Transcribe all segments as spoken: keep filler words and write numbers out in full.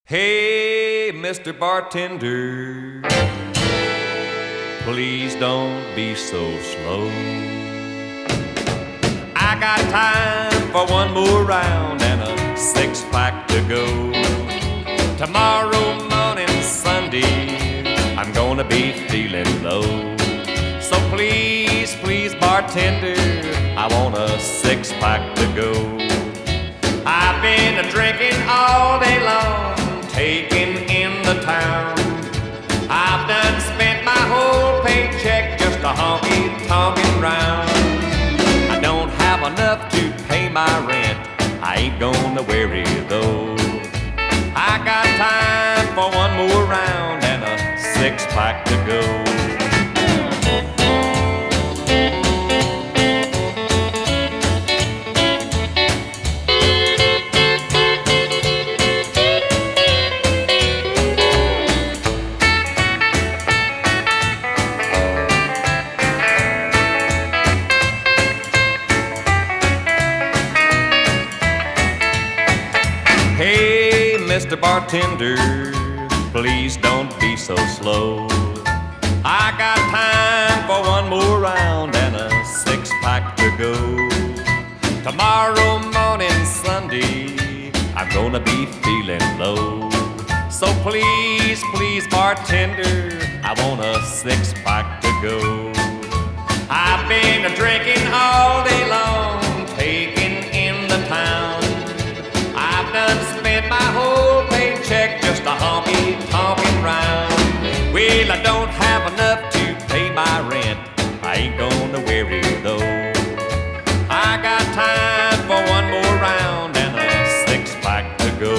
Hey, Mister Bartender, please don't be so slow. I got time for one more round and a six-pack to go. Tomorrow morning, Sunday, I'm gonna be feeling low. So please, please, bartender, I want a six-pack to go. I've been a-drinking all day long, taking in the town. I've done spent my whole paycheck just a honky-tonkin' round. I don't have enough to pay my rent, I ain't gonna worry though. I got time for one more round and a six-pack to go. Hey, Mister Bartender, please don't be so slow. I got time for one more round and a six-pack to go. Tomorrow morning, Sunday, I'm gonna be feeling low. So please, please, bartender, I want a six-pack to go. I've been a-drinking all day long, taking in the town. I've done spent my whole paycheck just a honky-tonkin' round. Well, I don't have enough to pay my rent, I ain't gonna worry though. I got time for one more round and a six-pack to go.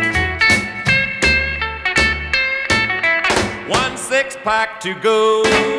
One six-pack to go.